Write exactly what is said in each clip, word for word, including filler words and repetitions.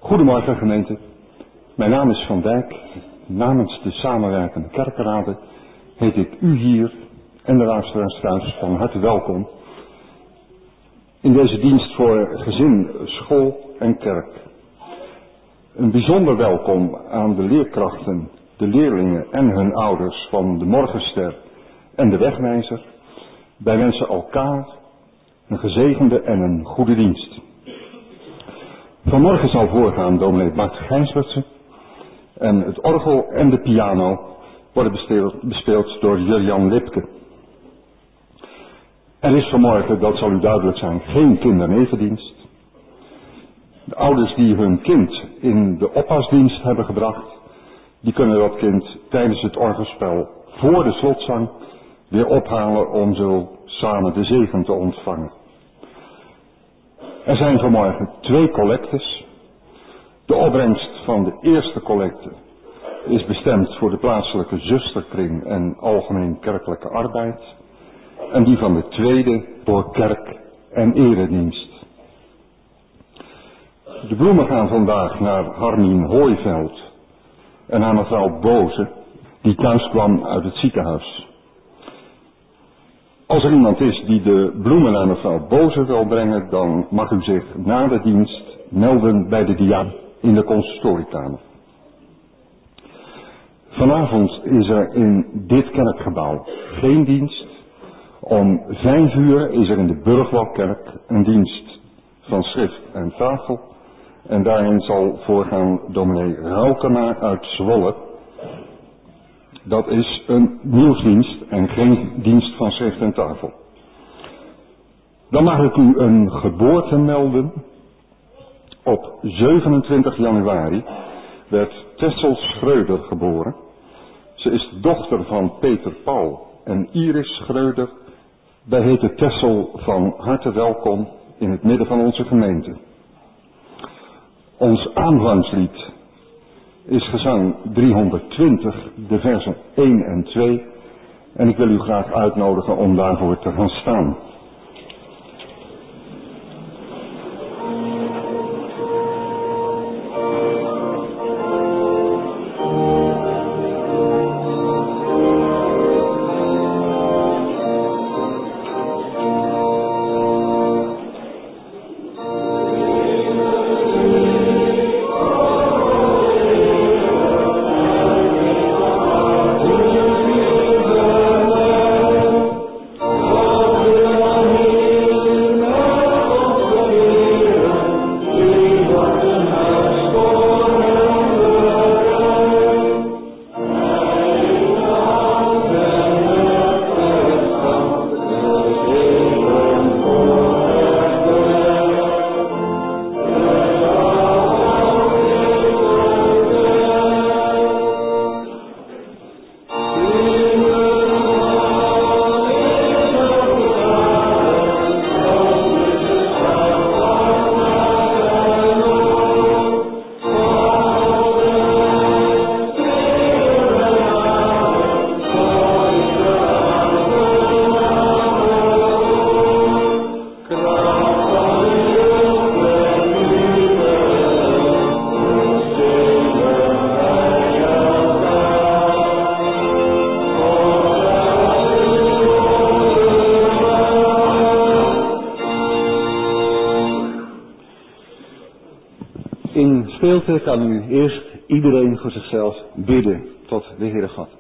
Goedemorgen gemeente, mijn naam is Van Dijk. Namens de samenwerkende kerkenraden heet ik u hier en de luisteraars thuis van harte welkom in deze dienst voor gezin, school en kerk. Een bijzonder welkom aan de leerkrachten, de leerlingen en hun ouders van de Morgenster en de Wegwijzer. Wij wensen elkaar een gezegende en een goede dienst. Vanmorgen zal voorgaan dominee Bart Gijsbertsen en het orgel en de piano worden bespeeld, bespeeld door Jurjan Lipke. Er is vanmorgen, dat zal u duidelijk zijn, geen kindernevendienst. De ouders die hun kind in de oppasdienst hebben gebracht, die kunnen dat kind tijdens het orgelspel voor de slotzang weer ophalen om zo samen de zegen te ontvangen. Er zijn vanmorgen twee collectes. De opbrengst van de eerste collecte is bestemd voor de plaatselijke zusterkring en algemeen kerkelijke arbeid. En die van de tweede voor kerk en eredienst. De bloemen gaan vandaag naar Harmien Hooiveld en naar mevrouw Boze, die thuis kwam uit het ziekenhuis. Als er iemand is die de bloemen naar mevrouw Boze wil brengen, dan mag u zich na de dienst melden bij de diaan in de consistoriekamer. Vanavond is er in dit kerkgebouw geen dienst. Om vijf uur is er in de Burgwalkerk een dienst van schrift en tafel. En daarin zal voorgaan dominee Raukema uit Zwolle. Dat is een nieuwsdienst en geen dienst van schrift en tafel. Dan mag ik u een geboorte melden. Op zevenentwintig januari werd Tessel Schreuder geboren. Ze is de dochter van Peter Paul en Iris Schreuder. Wij heten Tessel van harte welkom in het midden van onze gemeente. Ons aanvangslied is gezang driehonderdtwintig, de versen één en twee. En ik wil u graag uitnodigen om daarvoor te gaan staan. Kan u eerst iedereen voor zichzelf bidden tot de Heere God.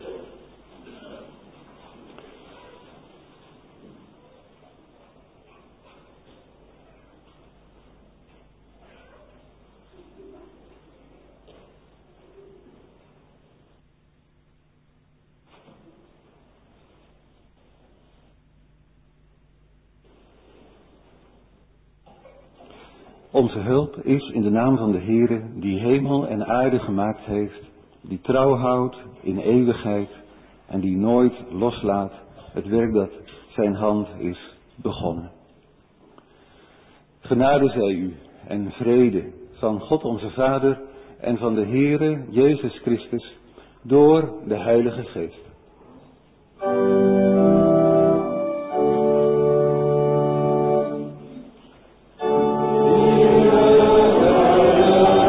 Onze hulp is in de naam van de Heere, die hemel en aarde gemaakt heeft, die trouw houdt in eeuwigheid en die nooit loslaat het werk dat zijn hand is begonnen. Genade zij u en vrede van God onze Vader en van de Heere Jezus Christus door de Heilige Geest. Yeah.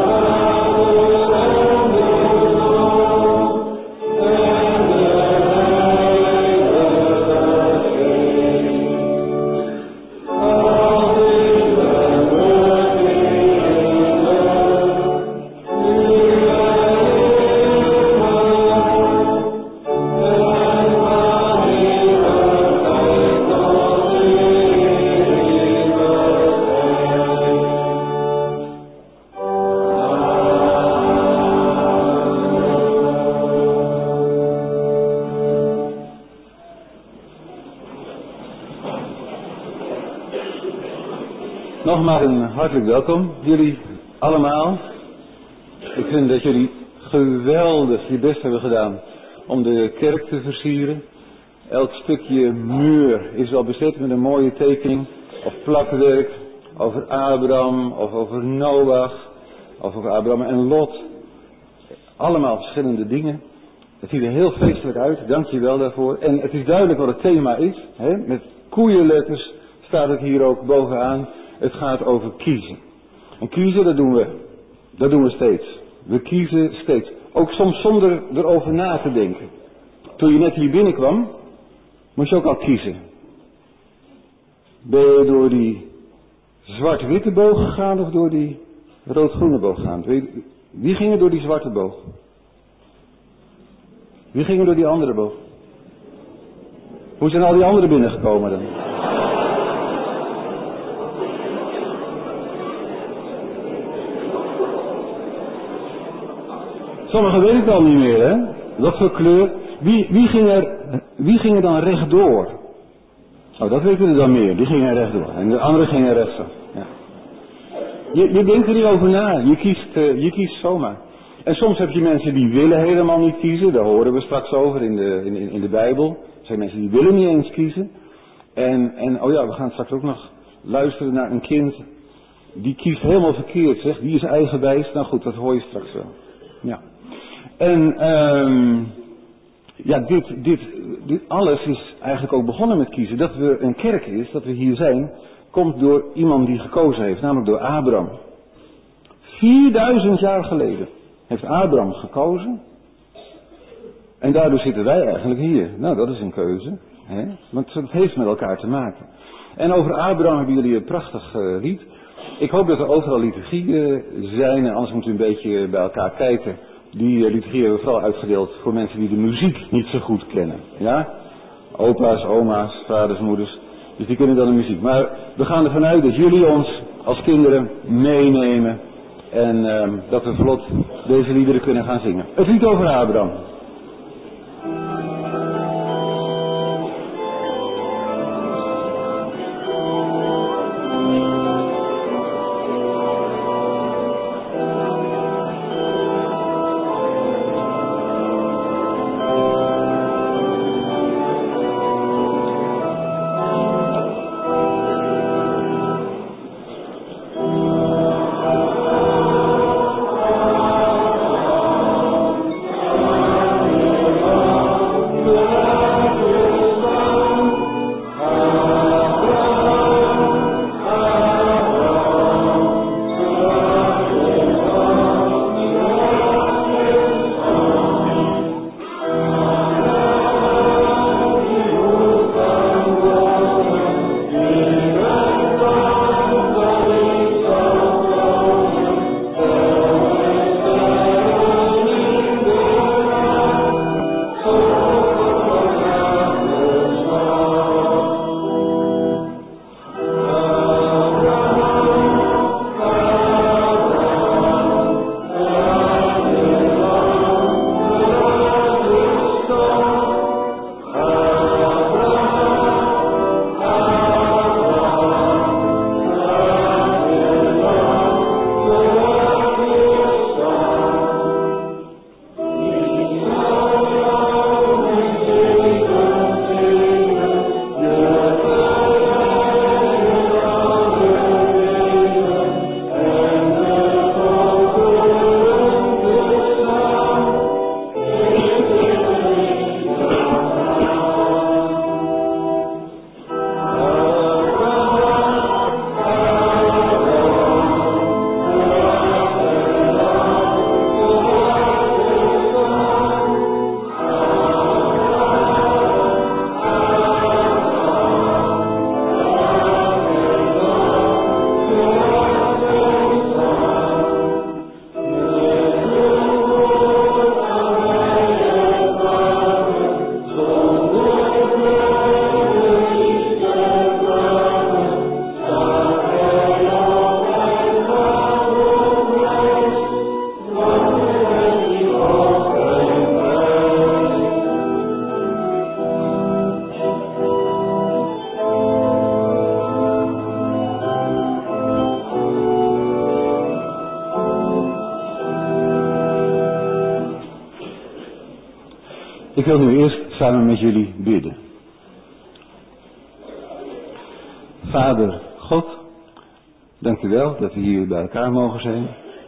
Nogmaals een hartelijk welkom, jullie allemaal. Ik vind dat jullie geweldig je best hebben gedaan om de kerk te versieren. Elk stukje muur is al bezet met een mooie tekening of plakwerk over Abraham of over Noach of over Abraham en Lot. Allemaal verschillende dingen. Het ziet er heel feestelijk uit, dank je wel daarvoor. En het is duidelijk wat het thema is. Hè? Met koeienletters staat het hier ook bovenaan. Het gaat over kiezen. En kiezen, dat doen we. Dat doen we steeds. We kiezen steeds. Ook soms zonder erover na te denken. Toen je net hier binnenkwam, moest je ook al kiezen. Ben je door die zwart-witte boog gegaan of door die rood-groene boog gegaan? Wie ging er door die zwarte boog? Wie ging er door die andere boog? Hoe zijn al die anderen binnengekomen dan? Sommigen weten het al niet meer, hè? Wat voor kleur? Wie, wie, ging er, wie ging er dan rechtdoor? Oh, dat weten we dan meer. Die gingen rechtdoor. En de anderen gingen rechtsaf. Ja. Je, je denkt er niet over na. Je kiest, uh, je kiest zomaar. En soms heb je mensen die willen helemaal niet kiezen. Daar horen we straks over in de, in, in de Bijbel. Er zijn mensen die willen niet eens kiezen. En, en oh ja, we gaan straks ook nog luisteren naar een kind. Die kiest helemaal verkeerd, zeg. Die is eigenwijs. Nou goed, dat hoor je straks wel. Ja. En um, ja, dit, dit, dit alles is eigenlijk ook begonnen met kiezen. Dat we een kerk is, dat we hier zijn, komt door iemand die gekozen heeft, namelijk door Abraham. vierduizend jaar geleden heeft Abraham gekozen. En daardoor zitten wij eigenlijk hier. Nou, dat is een keuze. Hè? Want het heeft met elkaar te maken. En over Abraham hebben jullie een prachtig uh, lied. Ik hoop dat er overal liturgieën zijn. En anders moet u een beetje bij elkaar kijken. Die uh, liturgie hebben we vooral uitgedeeld voor mensen die de muziek niet zo goed kennen. Ja? Opa's, oma's, vaders, moeders. Dus die kunnen dan de muziek. Maar we gaan ervan uit dat jullie ons als kinderen meenemen. En uh, dat we vlot deze liederen kunnen gaan zingen. Het lied over Abraham. Oh wil nu eerst samen met jullie bidden. Vader God, dank u wel dat we hier bij elkaar mogen zijn.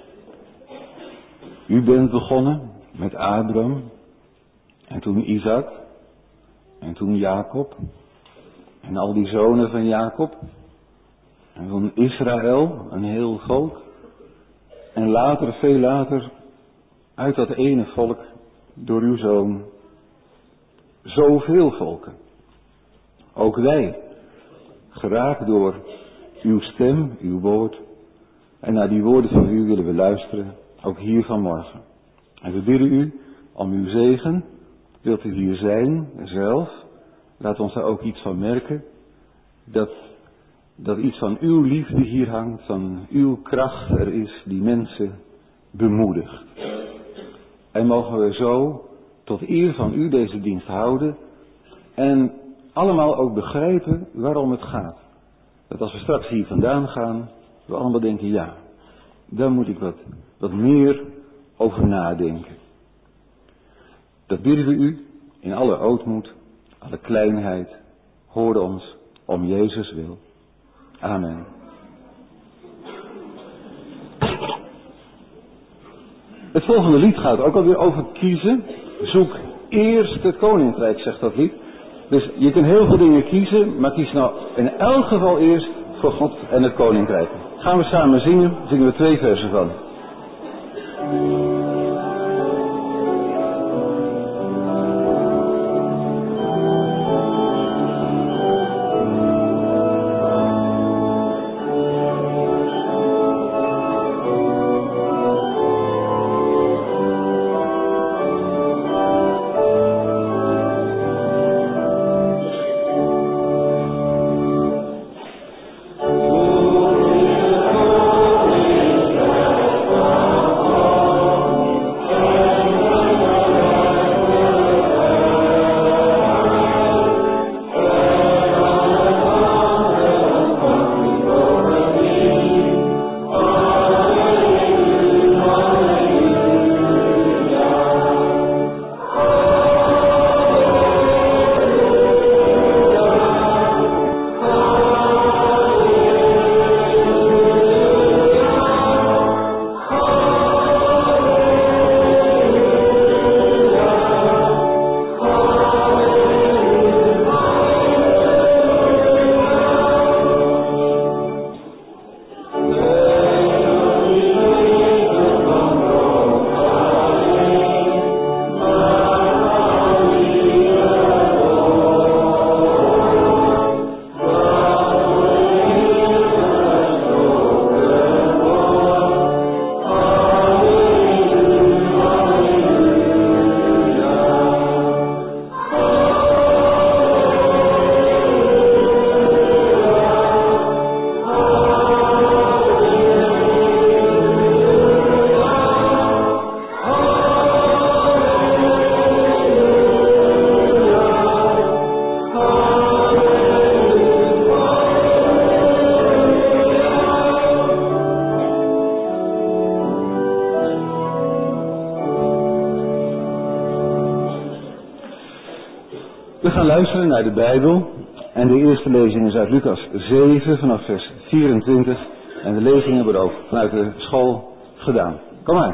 U bent begonnen met Abraham en toen Isaac en toen Jacob en al die zonen van Jacob en toen Israël, een heel volk en later, veel later, uit dat ene volk door uw zoon zoveel volken. Ook wij, geraakt door uw stem, uw woord. En naar die woorden van u willen we luisteren, ook hier vanmorgen. En we bidden u om uw zegen. Wilt u hier zijn, zelf? Laat ons daar ook iets van merken. Dat, dat iets van uw liefde hier hangt, van uw kracht er is die mensen bemoedigt. En mogen we zo tot eer van u deze dienst houden en allemaal ook begrijpen waarom het gaat. Dat als we straks hier vandaan gaan, we allemaal denken, ja, daar moet ik wat, wat meer over nadenken. Dat bidden we u in alle ootmoed, alle kleinheid. Hoor ons om Jezus wil. Amen. Het volgende lied gaat ook alweer over kiezen. Zoek eerst het koninkrijk, zegt dat lied. Dus je kunt heel veel dingen kiezen, maar kies nou in elk geval eerst voor God en het koninkrijk. Gaan we samen zingen, zingen we twee versen van. We gaan luisteren naar de Bijbel en de eerste lezing is uit Lucas zeven vanaf vers vierentwintig en de lezingen worden ook vanuit de school gedaan. Kom maar.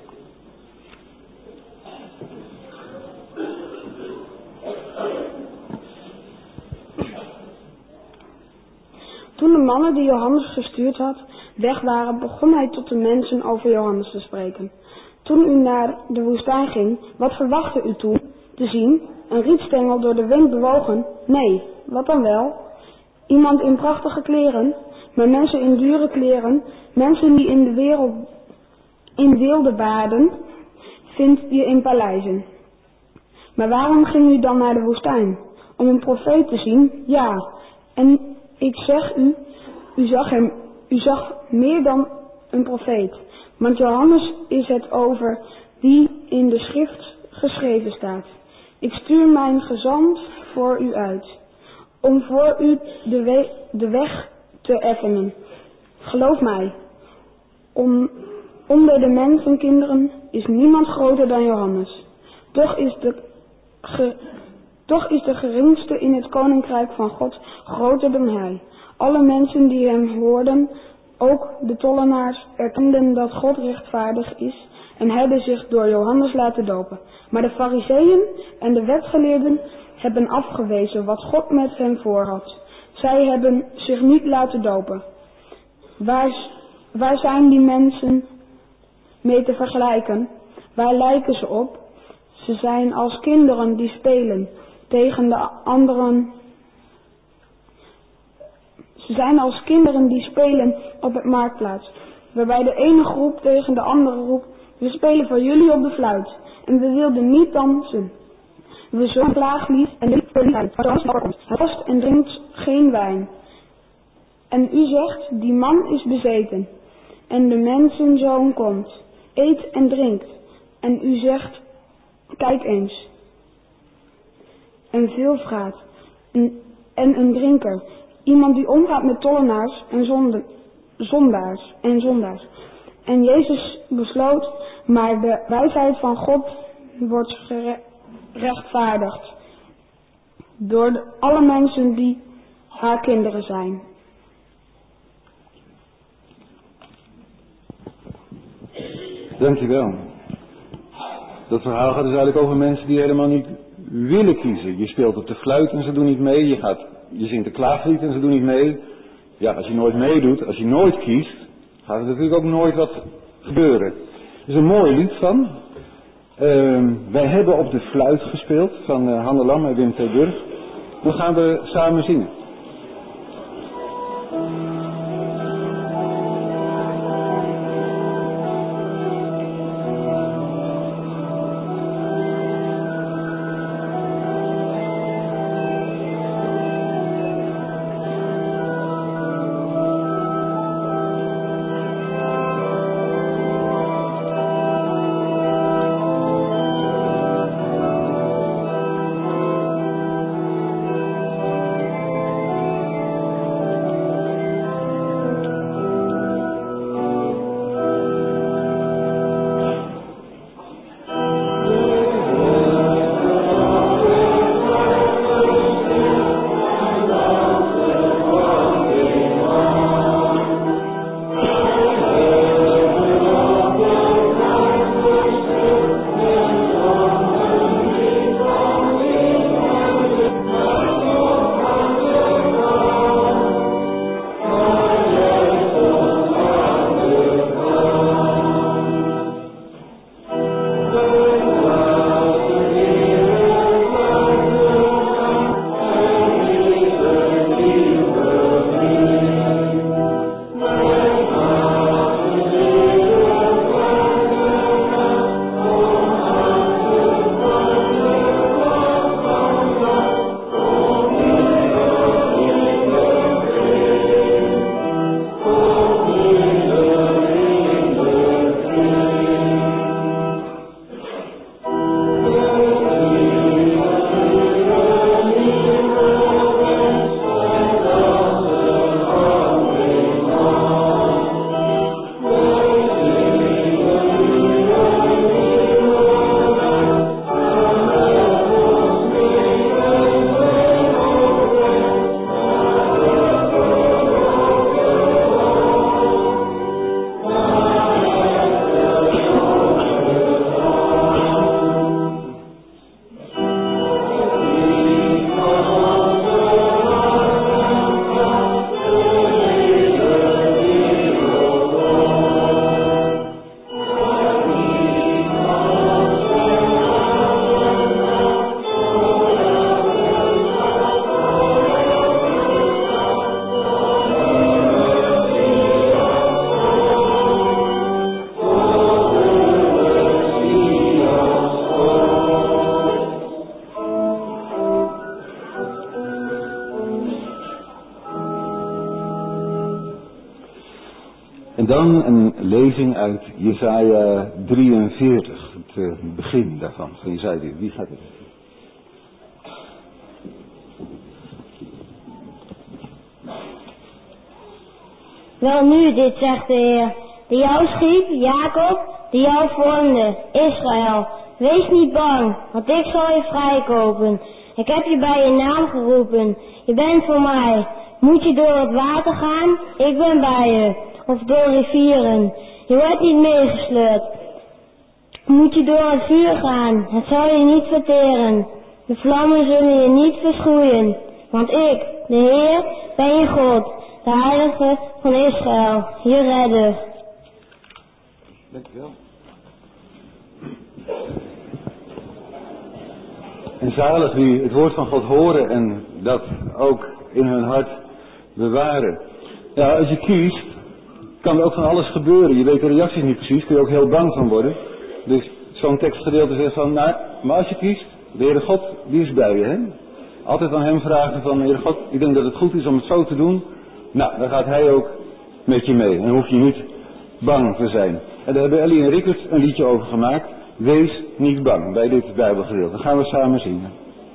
Toen de mannen die Johannes gestuurd had weg waren, begon hij tot de mensen over Johannes te spreken. Toen u naar de woestijn ging, wat verwachtte u toen te zien? Een rietstengel door de wind bewogen? Nee, wat dan wel? Iemand in prachtige kleren, maar mensen in dure kleren, mensen die in de wereld in wilde baden, vindt je in paleizen. Maar waarom ging u dan naar de woestijn? Om een profeet te zien? Ja, en ik zeg u, u zag hem, u zag meer dan een profeet. Want Johannes is het over wie in de schrift geschreven staat. Ik stuur mijn gezant voor u uit, om voor u de, we- de weg te effenen. Geloof mij, om, onder de mensenkinderen is niemand groter dan Johannes. Toch is de ge, toch is de geringste in het koninkrijk van God groter dan hij. Alle mensen die hem hoorden, ook de tollenaars, erkenden dat God rechtvaardig is en hebben zich door Johannes laten dopen. Maar de fariseeën en de wetgeleerden hebben afgewezen wat God met hen voorhad. Zij hebben zich niet laten dopen. Waar, waar zijn die mensen mee te vergelijken? Waar lijken ze op? Ze zijn als kinderen die spelen tegen de anderen. Ze zijn als kinderen die spelen op het marktplaats, waarbij de ene groep tegen de andere roept: we spelen voor jullie op de fluit en we wilden niet dansen. We zongen klaaglied en de verliefdheid, maar hij vast en drinkt geen wijn. En u zegt, die man is bezeten. En de mensenzoon komt, eet en drinkt. En u zegt, kijk eens. En veel vraat. En, en een drinker. Iemand die omgaat met tollenaars en zonde, zondaars en zondaars. En Jezus besloot, maar de wijsheid van God wordt gerechtvaardigd door de, alle mensen die haar kinderen zijn. Dankjewel. Dat verhaal gaat dus eigenlijk over mensen die helemaal niet willen kiezen. Je speelt op de fluit en ze doen niet mee. Je, gaat, je zingt een klaaglied en ze doen niet mee. Ja, als je nooit meedoet, als je nooit kiest, gaat er natuurlijk ook nooit wat gebeuren. Er is een mooi lied van. Uh, wij hebben op de fluit gespeeld van uh, Hanne Lam en Wim Terburg. Dan gaan we samen zingen. En dan een lezing uit Jesaja drieënveertig, het uh, begin daarvan, van Jesaja. Wie gaat het? Wel nu, dit zegt de Heer, die jou schiep, Jacob, die jou vormde, Israël. wees niet bang, want ik zal je vrijkopen. Ik heb je bij je naam geroepen, je bent voor mij. Moet je door het water gaan, ik ben bij je. Of door rivieren, je wordt niet meegesleurd. Moet je door het vuur gaan, het zal je niet verteren. De vlammen zullen je niet verschroeien. Want ik, de Heer, ben je God, de Heilige van Israël, je redder. Dankjewel. En zalig wie het woord van God horen en dat ook in hun hart bewaren. Ja, als je kiest, kan er ook van alles gebeuren. Je weet de reacties niet precies, kun je ook heel bang van worden. Dus zo'n tekstgedeelte zegt van, nou, maar als je kiest, de Heere God, die is bij je, hè? Altijd aan hem vragen van, Heere God, ik denk dat het goed is om het zo te doen. Nou, dan gaat hij ook met je mee. En dan hoef je niet bang te zijn. En daar hebben Ellie en Rickert een liedje over gemaakt. Wees niet bang, bij dit Bijbelgedeelte. Dat gaan we samen zingen.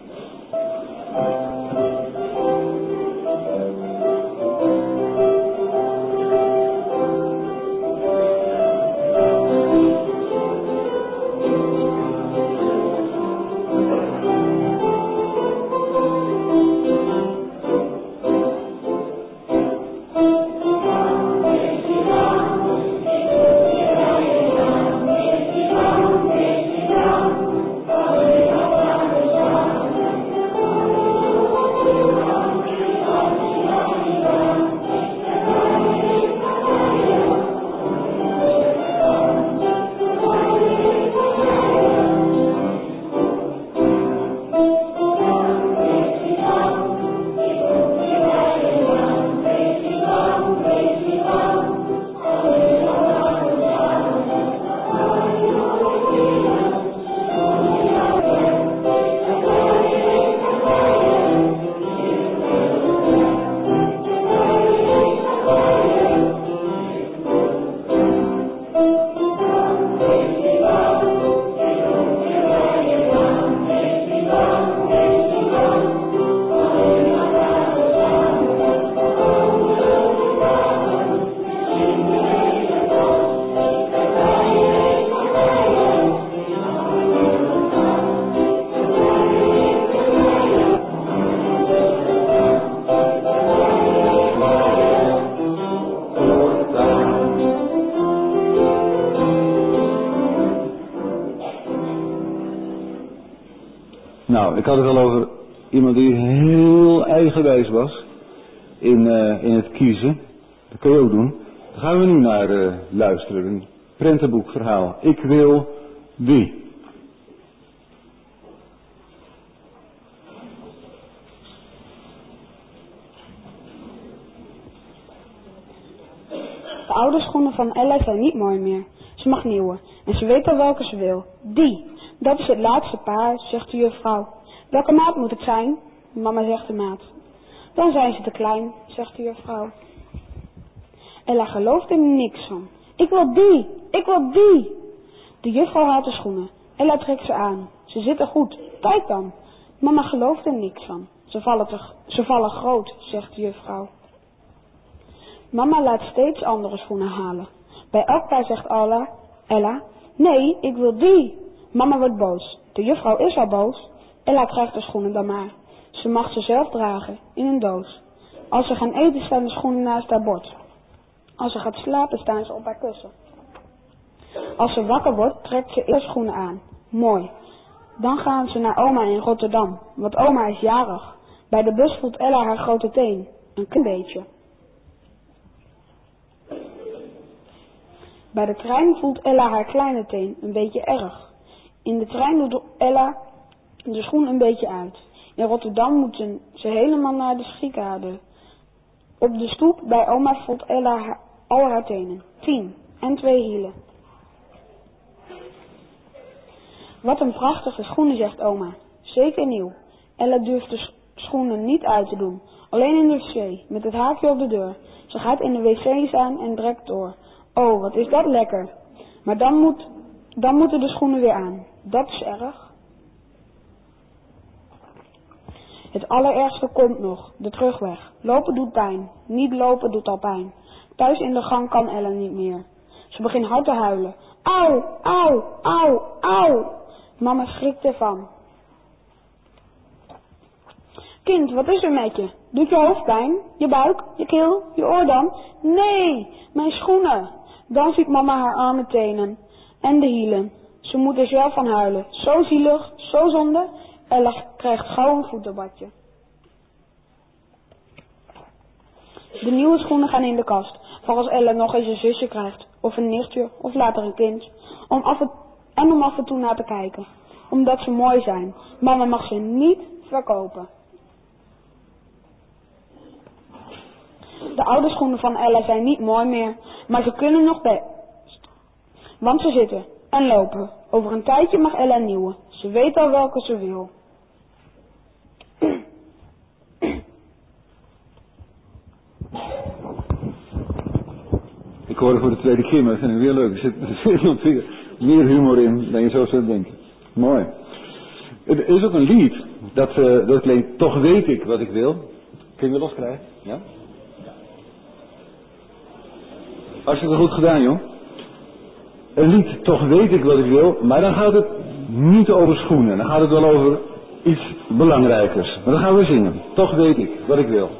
Nou, ik had het al over iemand die heel eigenwijs was in, uh, in het kiezen. Dat kun je ook doen. Daar gaan we nu naar uh, luisteren. Een prentenboekverhaal. Ik wil die. De oude schoenen van Ella zijn niet mooi meer. Ze mag nieuwe. En ze weet al welke ze wil. Die. Dat is het laatste paar, zegt de juffrouw. Welke maat moet het zijn? Mama zegt de maat. Dan zijn ze te klein, zegt de juffrouw. Ella gelooft er niks van. Ik wil die, ik wil die. De juffrouw haalt de schoenen. Ella trekt ze aan. Ze zitten goed, kijk dan. Mama gelooft er niks van. Ze vallen, te, ze vallen groot, zegt de juffrouw. Mama laat steeds andere schoenen halen. Bij elk paar zegt Ella, Ella, nee, ik wil die. Mama wordt boos. De juffrouw is al boos. Ella krijgt de schoenen dan maar. Ze mag ze zelf dragen, in een doos. Als ze gaan eten staan de schoenen naast haar bord. Als ze gaat slapen staan ze op haar kussen. Als ze wakker wordt, trekt ze eerst schoenen aan. Mooi. Dan gaan ze naar oma in Rotterdam, want oma is jarig. Bij de bus voelt Ella haar grote teen. Een klein beetje. Bij de trein voelt Ella haar kleine teen een beetje erg. In de trein doet Ella de schoen een beetje uit. In Rotterdam moeten ze helemaal naar de Schiekade. Op de stoep bij oma voelt Ella haar, al haar tenen. Tien en twee hielen. Wat een prachtige schoenen, zegt oma. Zeker nieuw. Ella durft de schoenen niet uit te doen. Alleen in de wc, met het haakje op de deur. Ze gaat in de wc staan en trekt door. Oh, wat is dat lekker. Maar dan, moet, dan moeten de schoenen weer aan. Dat is erg. Het allerergste komt nog, de terugweg. Lopen doet pijn, niet lopen doet al pijn. Thuis in de gang kan Ella niet meer. Ze begint hard te huilen. Auw, auw, auw, auw. Mama schrikt ervan. Kind, wat is er met je? Doet je hoofd pijn? Je buik? Je keel? Je oordam? Nee, mijn schoenen. Dan ziet mama haar arme tenen en de hielen. Ze moet er zelf van huilen. Zo zielig, zo zonde. Ella krijgt gauw een voetenbadje. De nieuwe schoenen gaan in de kast. Voor als Ella nog eens een zusje krijgt. Of een nichtje. Of later een kind. Om af en, en om af en toe naar te kijken. Omdat ze mooi zijn. Mama mag ze niet verkopen. De oude schoenen van Ella zijn niet mooi meer. Maar ze kunnen nog best. Want ze zitten en lopen. Over een tijdje mag Ella nieuwe. Ze weet al welke ze wil. Ik hoor het voor de tweede keer, maar dat vind ik weer leuk. Er zit, er zit nog weer meer humor in dan je zo zou denken. Mooi. Er is ook een lied, dat, uh, dat klinkt, toch weet ik wat ik wil. Kun je weer loskrijgen? Ja? Hartstikke goed gedaan, joh. Een lied, toch weet ik wat ik wil, maar dan gaat het niet over schoenen. Dan gaat het wel over iets belangrijkers. Maar dan gaan we zingen. Toch weet ik wat ik wil.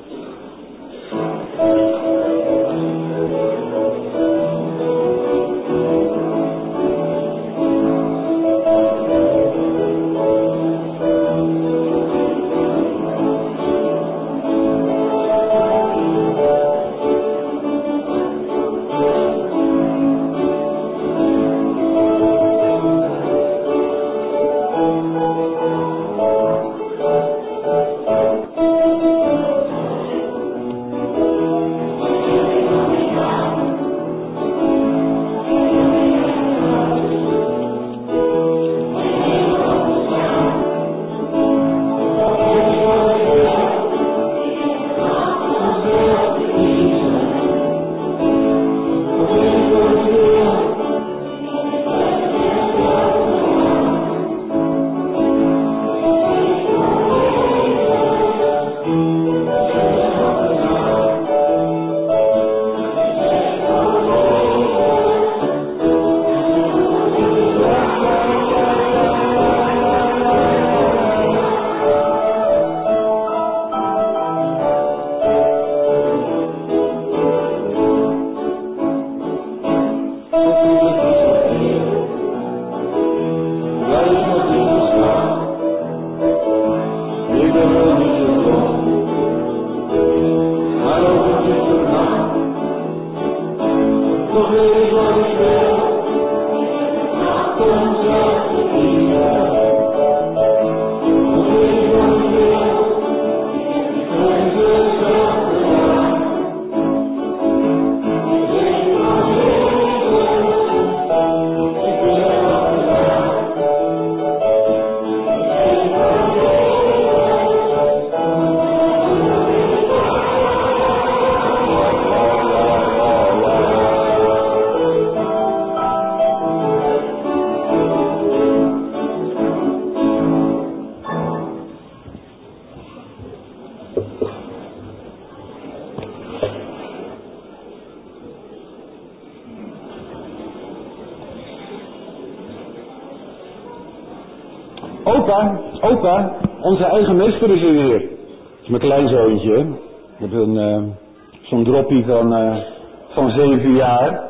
Opa, opa, onze eigen meester is er weer. Dat is mijn kleinzoontje, hè. Ik heb een, uh, zo'n droppie van, uh, van zeven jaar.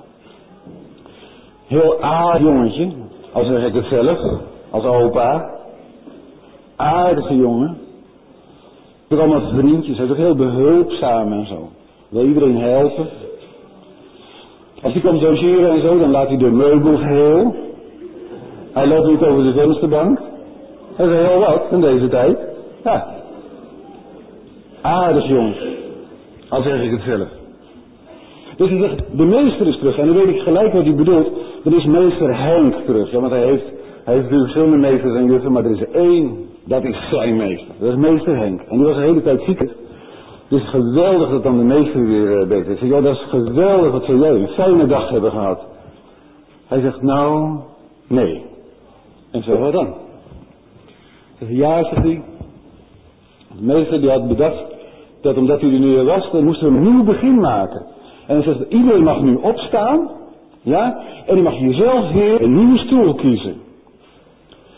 Heel aardig jongetje, al zeg ik het zelf, als opa. Aardige jongen. Ik heb allemaal vriendjes, hij is ook heel behulpzaam en zo. Wil iedereen helpen. Als hij komt logeren en zo, dan laat hij de meubels heel. Hij loopt niet over de vensterbank. Dat is heel wat in deze tijd. Ja. Aardig jongens. Al zeg ik het zelf. Dus hij zegt, de meester is terug. En dan weet ik gelijk wat hij bedoelt. Dan is meester Henk terug. Ja, want hij heeft, hij heeft natuurlijk verschillende meesters en juffen. Maar er is één, dat is zijn meester. Dat is meester Henk. En die was de hele tijd ziek. Het is geweldig dat dan de meester weer uh, beter is. Ja, dat is geweldig dat zou jij een fijne dag hebben gehad. Hij zegt, nou, nee. En zo, wat dan? Zegt, ja, zegt hij. De meester die had bedacht dat omdat hij er nu weer was, dan moesten we een nieuw begin maken. En hij zegt, iedereen mag nu opstaan, ja, en die mag jezelf weer een nieuwe stoel kiezen.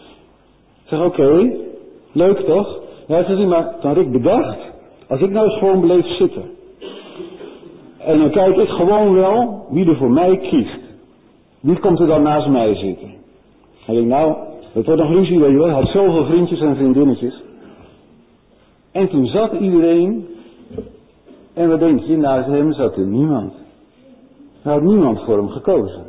Zeg, oké, okay, leuk toch? Ja, zegt hij, maar dan had ik bedacht, als ik nou eens gewoon bleef zitten. En dan kijk ik gewoon wel wie er voor mij kiest. Wie komt er dan naast mij zitten? Hij denkt, nou, het wordt nog ruzie, weet je wel. Hij had zoveel vriendjes en vriendinnetjes. En toen zat iedereen. En wat denk je, naast hem zat er niemand. Er had niemand voor hem gekozen.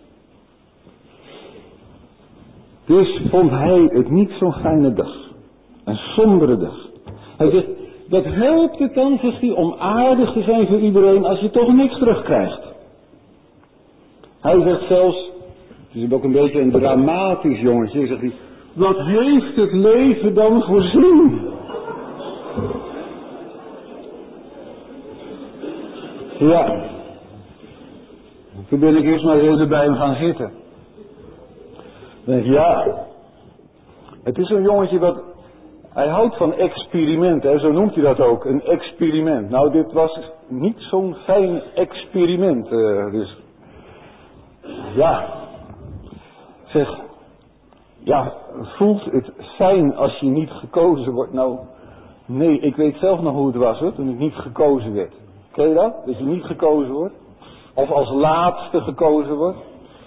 Dus vond hij het niet zo'n fijne dag. Een sombere dag. Hij zegt, wat helpt het dan, zegt hij, om aardig te zijn voor iedereen als je toch niks terugkrijgt? Hij zegt zelfs, het is ook een beetje een dramatisch jongetje, zegt hij, wat heeft het leven dan voor zin? Ja. Toen ben ik eerst maar even bij hem gaan zitten. Dan denk ik, ja, het is een jongetje wat, hij houdt van experimenten, hè, zo noemt hij dat ook, een experiment. Nou, dit was niet zo'n fijn experiment, uh, dus, ja, zeg, ja, voelt het fijn als je niet gekozen wordt? Nou, nee, ik weet zelf nog hoe het was, hoor, toen ik niet gekozen werd. Ken je dat? Dat je niet gekozen wordt? Of als laatste gekozen wordt?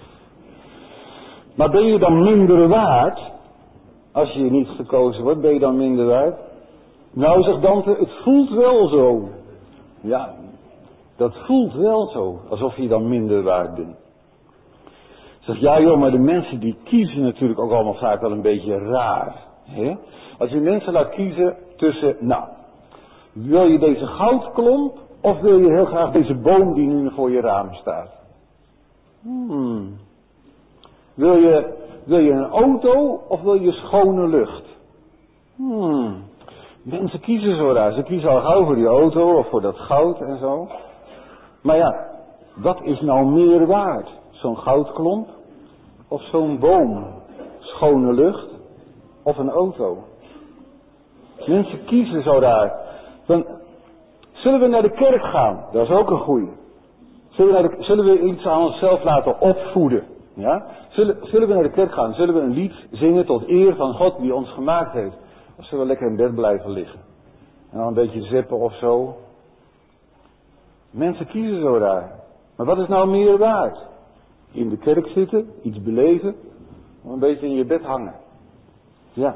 Maar ben je dan minder waard? Als je niet gekozen wordt, ben je dan minder waard? Nou, zegt Dante, het voelt wel zo. Ja, dat voelt wel zo. Alsof je dan minder waard bent. Zeg, ja joh, maar de mensen die kiezen natuurlijk ook allemaal vaak wel een beetje raar. Hè? Als je mensen laat kiezen tussen, nou, wil je deze goudklomp of wil je heel graag deze boom die nu voor je raam staat? Hmm. Wil je, wil je een auto of wil je schone lucht? Hmm. Mensen kiezen zo raar. Ze kiezen al gauw voor die auto of voor dat goud en zo. Maar ja, wat is nou meer waard? Zo'n goudklomp of zo'n boom? Schone lucht of een auto? Mensen kiezen zo raar. Dan, zullen we naar de kerk gaan? Dat is ook een goeie. Zullen we, naar de, zullen we iets aan onszelf laten opvoeden? Ja? Zullen, zullen we naar de kerk gaan? Zullen we een lied zingen tot eer van God die ons gemaakt heeft? Of zullen we lekker in bed blijven liggen? En dan een beetje zippen of zo? Mensen kiezen zo raar. Maar wat is nou meer waard? In de kerk zitten, iets beleven, of een beetje in je bed hangen? Ja.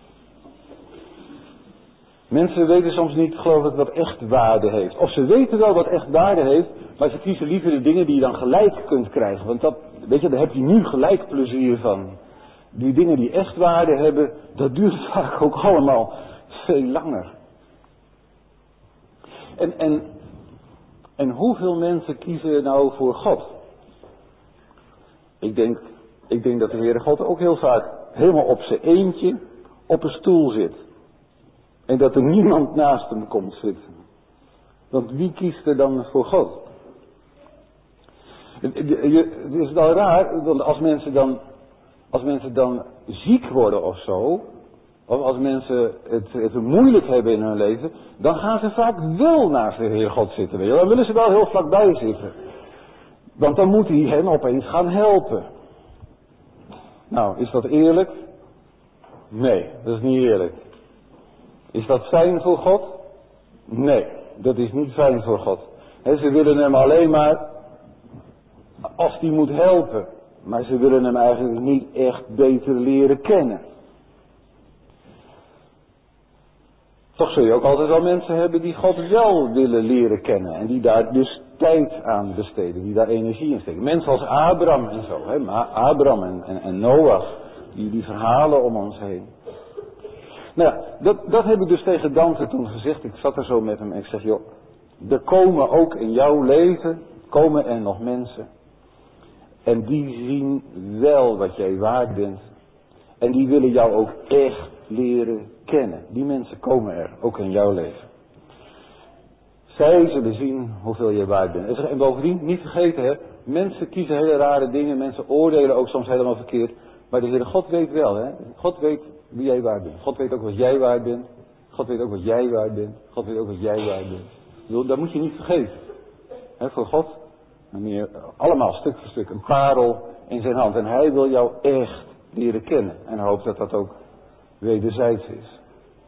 Mensen weten soms niet, geloof ik, wat echt waarde heeft. Of ze weten wel wat echt waarde heeft, maar ze kiezen liever de dingen die je dan gelijk kunt krijgen. Want dat, weet je, daar heb je nu gelijk plezier van. Die dingen die echt waarde hebben, dat duurt vaak ook allemaal veel langer. En, en, en hoeveel mensen kiezen nou voor God? Ik denk, ik denk dat de Heere God ook heel vaak helemaal op zijn eentje op een stoel zit. En dat er niemand naast hem komt zitten. Want wie kiest er dan voor God? Het is wel raar, want als mensen dan, als mensen dan ziek worden of zo, of als mensen het, het moeilijk hebben in hun leven, dan gaan ze vaak wel naast de Heer God zitten. Weet je? Dan willen ze wel heel vlakbij zitten. Want dan moet hij hen opeens gaan helpen. Nou, is dat eerlijk? Nee, dat is niet eerlijk. Is dat fijn voor God? Nee, dat is niet fijn voor God. He, ze willen hem alleen maar als die moet helpen. Maar ze willen hem eigenlijk niet echt beter leren kennen. Toch zul je ook altijd wel mensen hebben die God wel willen leren kennen. En die daar dus tijd aan besteden. Die daar energie in steken. Mensen als Abraham en zo. Hè? Abraham en, en, en Noach. Die, die verhalen om ons heen. Nou ja, dat, dat heb ik dus tegen Dante toen gezegd. Ik zat er zo met hem en ik zeg, joh, er komen ook in jouw leven, komen er nog mensen. En die zien wel wat jij waard bent. En die willen jou ook echt leren kennen. Die mensen komen er, ook in jouw leven. Zij zullen zien hoeveel je waard bent. En bovendien, niet vergeten hè, mensen kiezen hele rare dingen, mensen oordelen ook soms helemaal verkeerd. Maar de Heere God weet wel, hè. God weet wie jij waard bent. God weet ook wat jij waard bent. God weet ook wat jij waard bent. God weet ook wat jij waard bent. Bedoel, dat moet je niet vergeten. He, voor God, meer, allemaal stuk voor stuk, een parel in zijn hand. En hij wil jou echt leren kennen. En hoopt dat dat ook wederzijds is.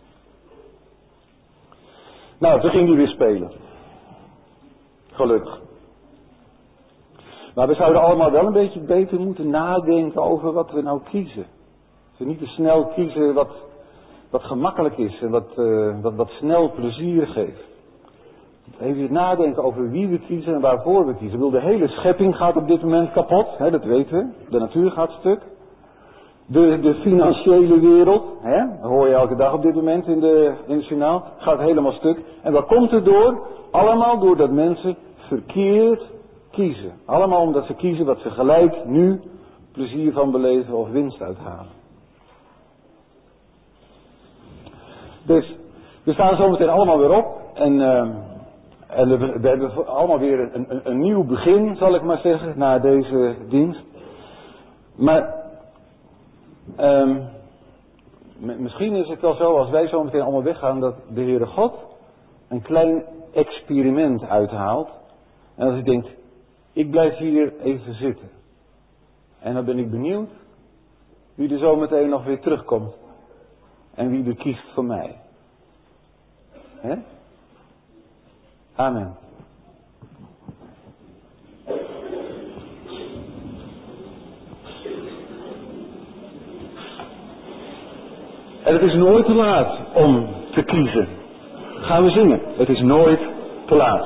Nou, toen ging hij weer spelen. Gelukkig. Maar we zouden allemaal wel een beetje beter moeten nadenken over wat we nou kiezen. Dus niet te snel kiezen wat, wat gemakkelijk is en wat, uh, wat, wat snel plezier geeft. Even nadenken over wie we kiezen en waarvoor we kiezen. Wil de hele schepping gaat op dit moment kapot, hè, dat weten we. De natuur gaat stuk. De, de financiële wereld, hè, dat hoor je elke dag op dit moment in, de, in het journaal, gaat helemaal stuk. En waar komt het door? Allemaal doordat mensen verkeerd kiezen. Allemaal omdat ze kiezen wat ze gelijk nu plezier van beleven of winst uithalen. Dus we staan zo meteen allemaal weer op en, uh, en we, we hebben allemaal weer een, een, een nieuw begin, zal ik maar zeggen, na deze dienst. Maar um, misschien is het wel zo, als wij zo meteen allemaal weggaan, dat de Heere God een klein experiment uithaalt. En als ik denk, ik blijf hier even zitten. En dan ben ik benieuwd wie er zo meteen nog weer terugkomt. En wie er kiest voor mij. Hè? Amen. En het is nooit te laat om te kiezen. Gaan we zingen. Het is nooit te laat.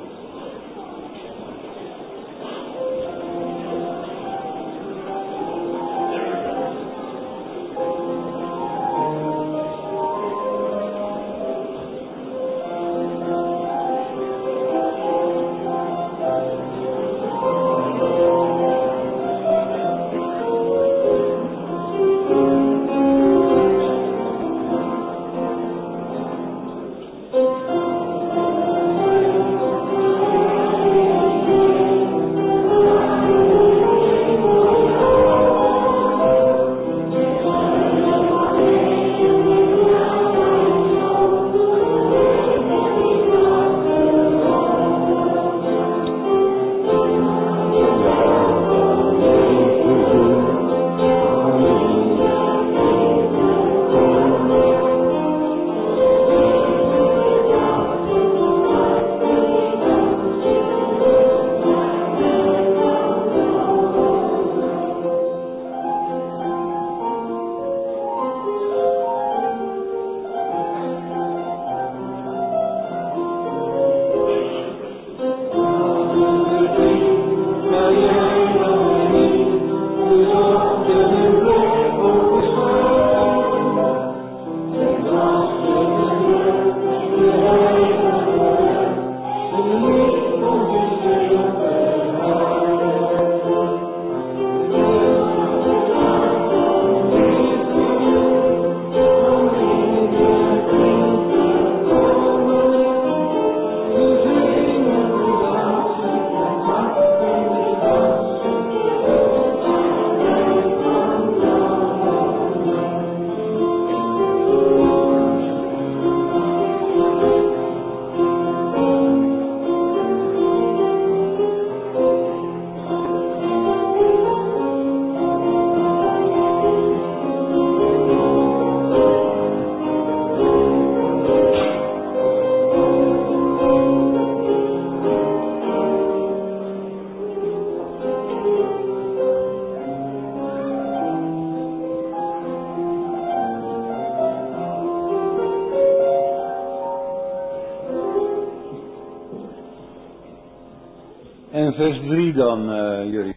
En vers drie dan, uh, jullie.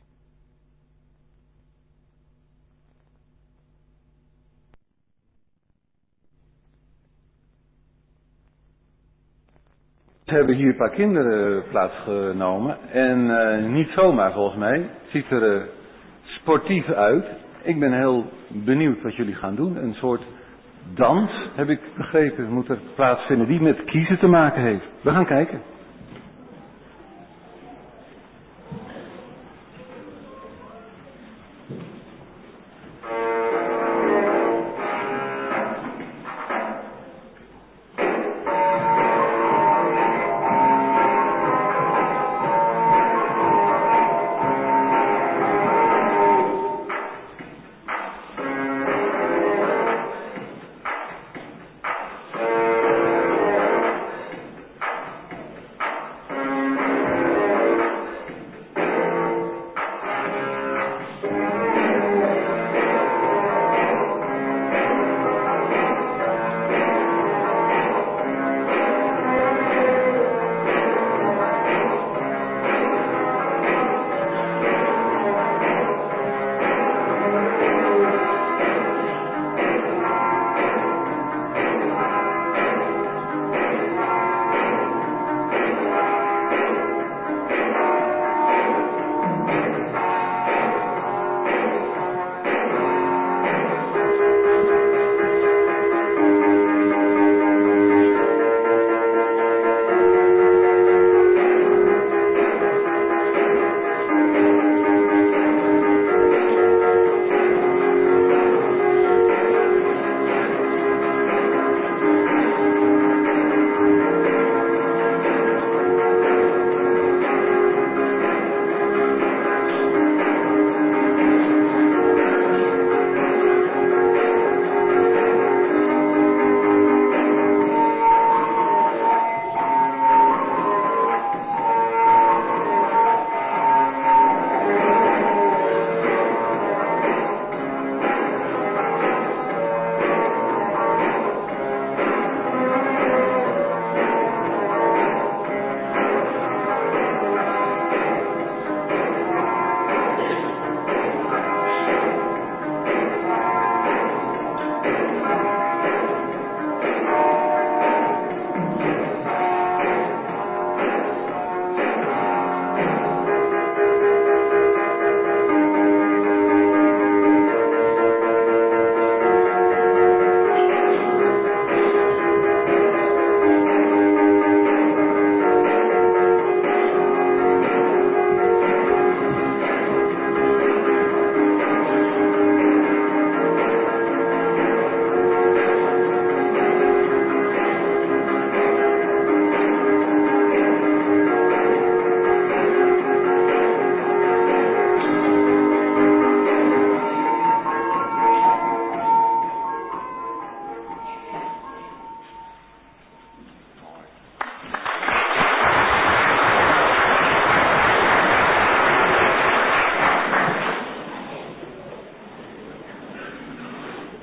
We hebben hier een paar kinderen plaatsgenomen. En uh, niet zomaar volgens mij. Het ziet er uh, sportief uit. Ik ben heel benieuwd wat jullie gaan doen. Een soort dans, heb ik begrepen, moet er plaatsvinden die met kiezen te maken heeft. We gaan kijken.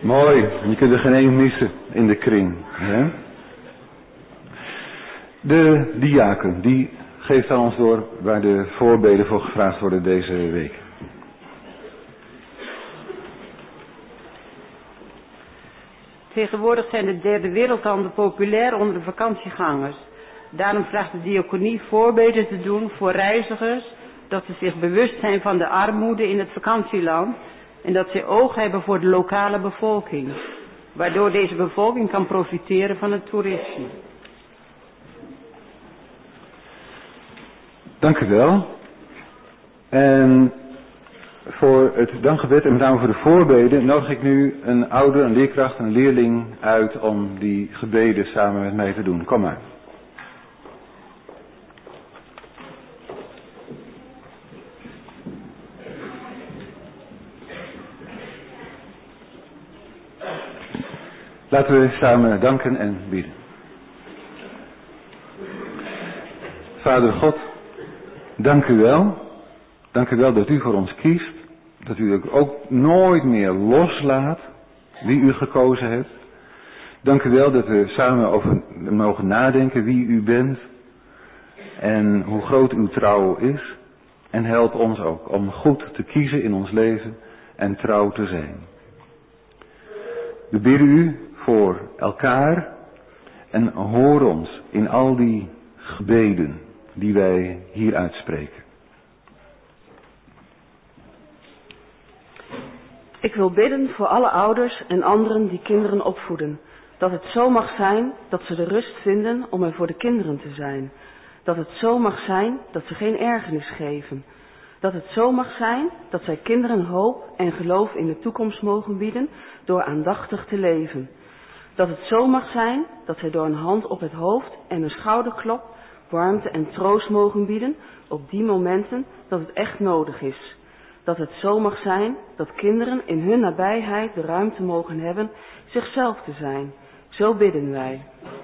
Mooi, je kunt er geen één missen in de kring. Hè? De diaken, die geeft aan ons door waar de voorbeden voor gevraagd worden deze week. Tegenwoordig zijn de derde wereldlanden populair onder de vakantiegangers. Daarom vraagt de diaconie voorbeden te doen voor reizigers, dat ze zich bewust zijn van de armoede in het vakantieland en dat ze oog hebben voor de lokale bevolking, waardoor deze bevolking kan profiteren van het toerisme. Dank u wel. En voor het dankgebed en met name voor de voorbeden nodig ik nu een ouder, een leerkracht en een leerling uit om die gebeden samen met mij te doen. Kom maar. Laten we samen danken en bidden. Vader God, dank u wel. Dank u wel dat u voor ons kiest. Dat u ook nooit meer loslaat wie u gekozen hebt. Dank u wel dat we samen over mogen nadenken wie u bent. En hoe groot uw trouw is. En help ons ook om goed te kiezen in ons leven en trouw te zijn. We bidden u voor elkaar en hoor ons in al die gebeden die wij hier uitspreken. Ik wil bidden voor alle ouders en anderen die kinderen opvoeden. Dat het zo mag zijn dat ze de rust vinden om er voor de kinderen te zijn. Dat het zo mag zijn dat ze geen ergernis geven. Dat het zo mag zijn dat zij kinderen hoop en geloof in de toekomst mogen bieden door aandachtig te leven. Dat het zo mag zijn dat zij door een hand op het hoofd en een schouderklop warmte en troost mogen bieden op die momenten dat het echt nodig is. Dat het zo mag zijn dat kinderen in hun nabijheid de ruimte mogen hebben zichzelf te zijn. Zo bidden wij.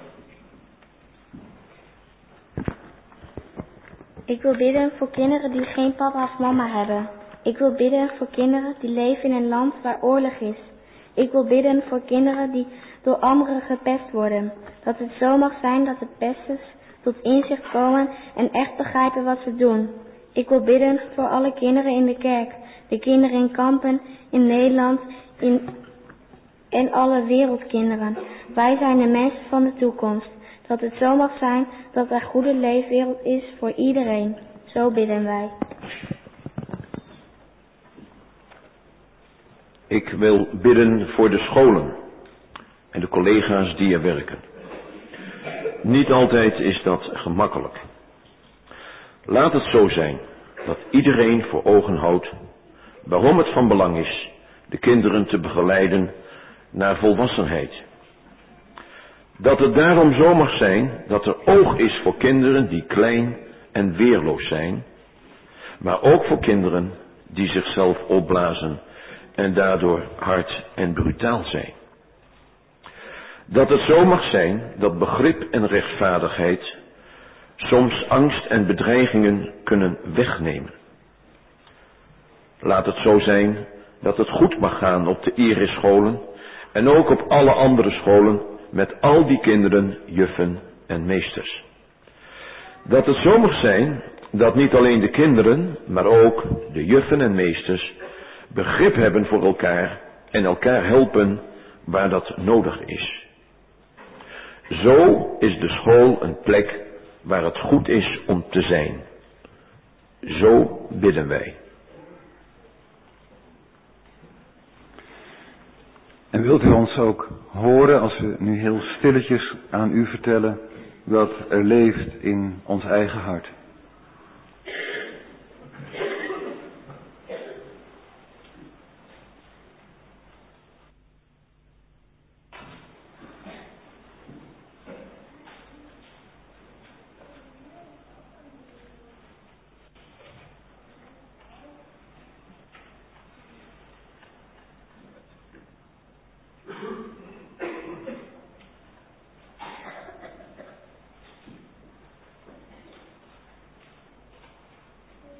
Ik wil bidden voor kinderen die geen papa of mama hebben. Ik wil bidden voor kinderen die leven in een land waar oorlog is. Ik wil bidden voor kinderen die door anderen gepest worden. Dat het zo mag zijn dat de pesters tot inzicht komen en echt begrijpen wat ze doen. Ik wil bidden voor alle kinderen in de kerk, de kinderen in kampen, in Nederland in, en alle wereldkinderen. Wij zijn de mensen van de toekomst. Dat het zo mag zijn dat er een goede leefwereld is voor iedereen. Zo bidden wij. Ik wil bidden voor de scholen en de collega's die er werken. Niet altijd is dat gemakkelijk. Laat het zo zijn dat iedereen voor ogen houdt waarom het van belang is de kinderen te begeleiden naar volwassenheid. Dat het daarom zo mag zijn dat er oog is voor kinderen die klein en weerloos zijn, maar ook voor kinderen die zichzelf opblazen en daardoor hard en brutaal zijn. Dat het zo mag zijn dat begrip en rechtvaardigheid soms angst en bedreigingen kunnen wegnemen. Laat het zo zijn dat het goed mag gaan op de Iris-scholen en ook op alle andere scholen met al die kinderen, juffen en meesters. Dat het zo mag zijn dat niet alleen de kinderen, maar ook de juffen en meesters begrip hebben voor elkaar en elkaar helpen waar dat nodig is. Zo is de school een plek waar het goed is om te zijn. Zo bidden wij. En wilt u ons ook horen als we nu heel stilletjes aan u vertellen wat er leeft in ons eigen hart?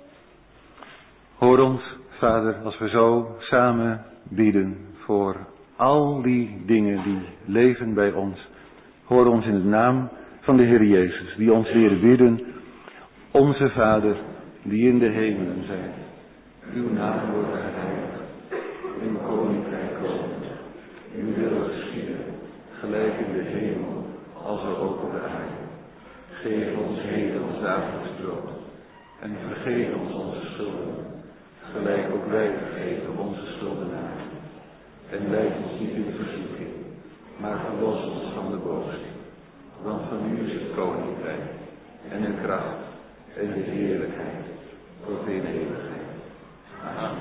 Hoor ons, Vader, als we zo samen bidden voor Al die dingen die leven bij ons, horen ons in de naam van de Heer Jezus, die ons leren bidden. Onze Vader, die in de hemelen zijt, uw naam wordt geheiligd, uw koninkrijk komen, uw wil geschieden, gelijk in de hemel, als er ook op de aarde. Geef ons heden ons dagelijks brood, en vergeef ons onze schulden, gelijk ook wij vergeven onze schuldenaren. En leid ons niet in verzoeking, maar verlos ons van de boze. Want van u is het koninkrijk, en de kracht, en de heerlijkheid, tot in eeuwigheid. Amen.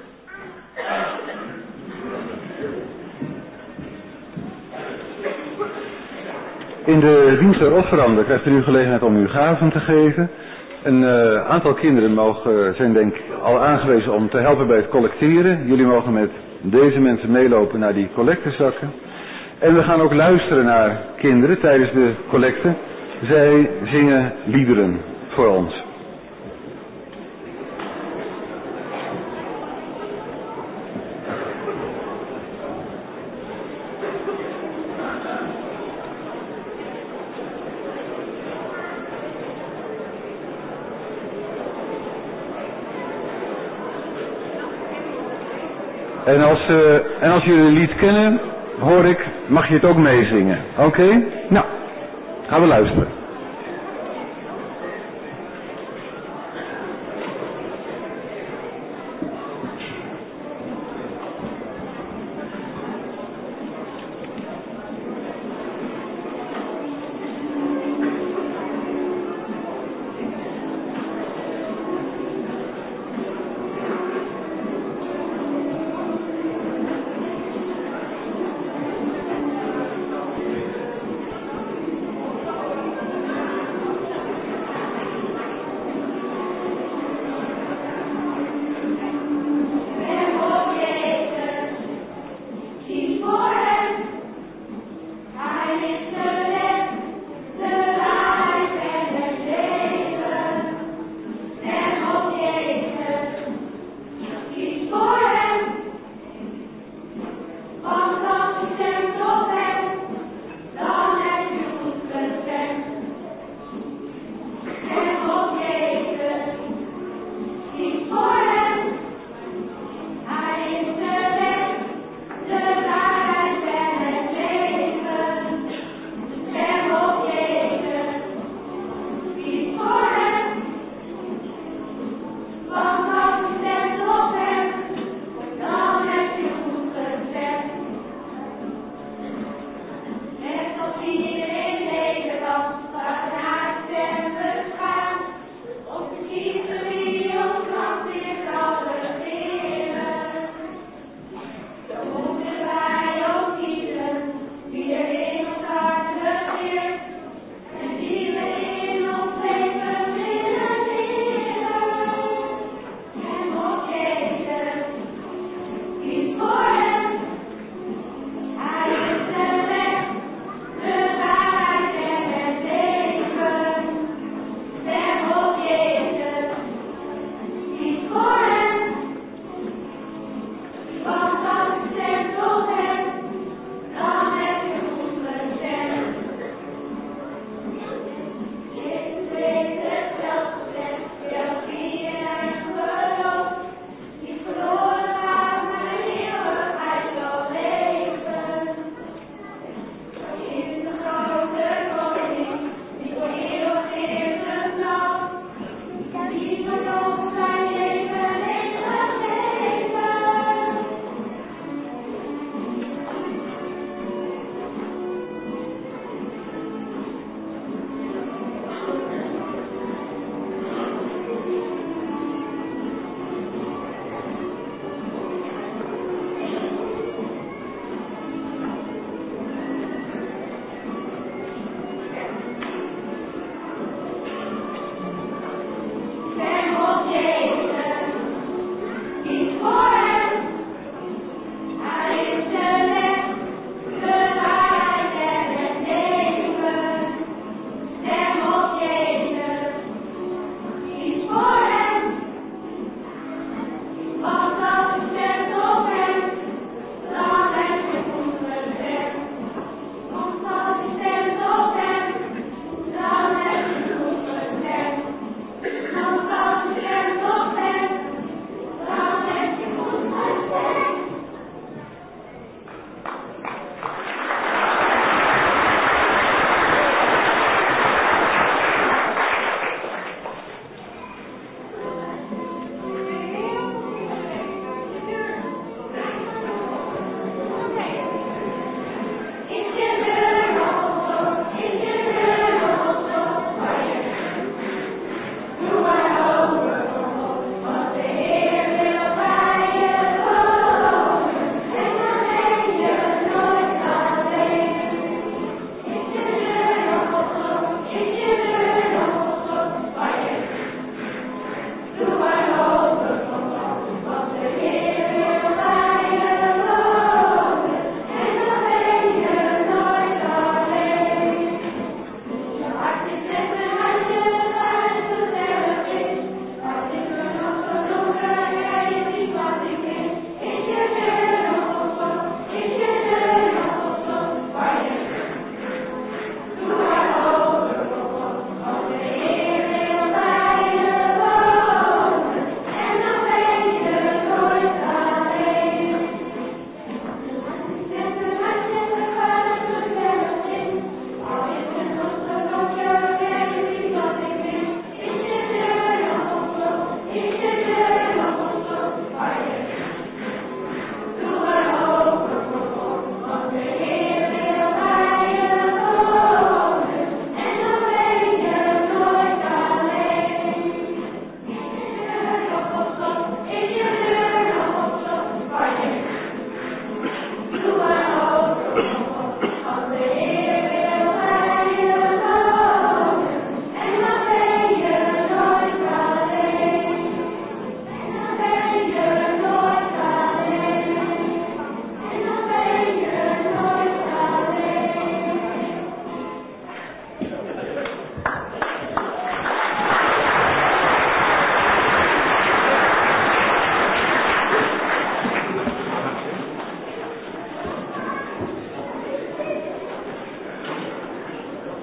In de dienst der offeranden krijgt u gelegenheid om uw gaven te geven. Een uh, aantal kinderen mogen, zijn denk ik al aangewezen om te helpen bij het collecteren. Jullie mogen met deze mensen meelopen naar die collectezakken. En we gaan ook luisteren naar kinderen tijdens de collecte. Zij zingen liederen voor ons. En als, uh, en als jullie een lied kennen, hoor ik, mag je het ook meezingen. Oké? Okay? Nou, gaan we luisteren.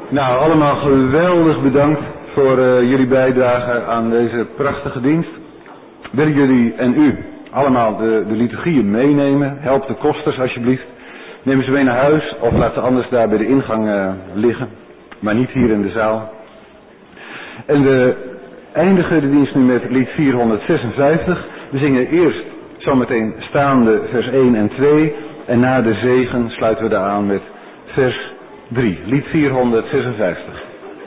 Nou, allemaal geweldig bedankt voor uh, jullie bijdrage aan deze prachtige dienst. Willen jullie en u allemaal de, de liturgieën meenemen? Help de kosters alsjeblieft. Neem ze mee naar huis of laat ze anders daar bij de ingang uh, liggen. Maar niet hier in de zaal. En we eindigen de dienst nu met lied vierhonderdzesenvijftig. We zingen eerst zometeen staande vers één en twee. En na de zegen sluiten we daar aan met vers drie. Lied vierhonderdzesenvijftig.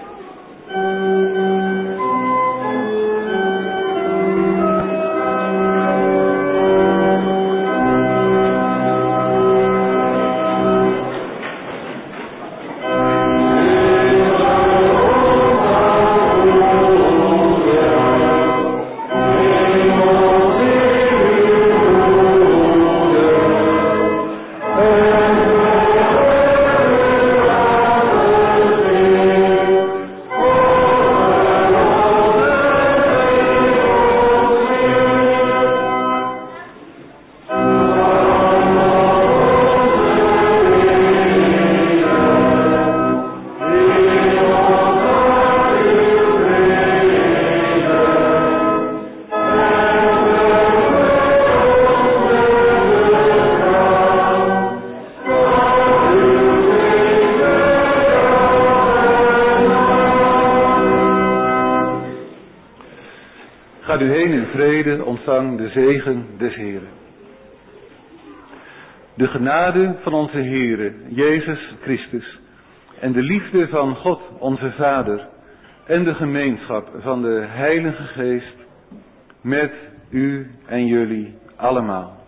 Gaat u heen in vrede, ontvang de zegen des Heren. De genade van onze Heere, Jezus Christus, en de liefde van God, onze Vader, en de gemeenschap van de Heilige Geest, met u en jullie allemaal.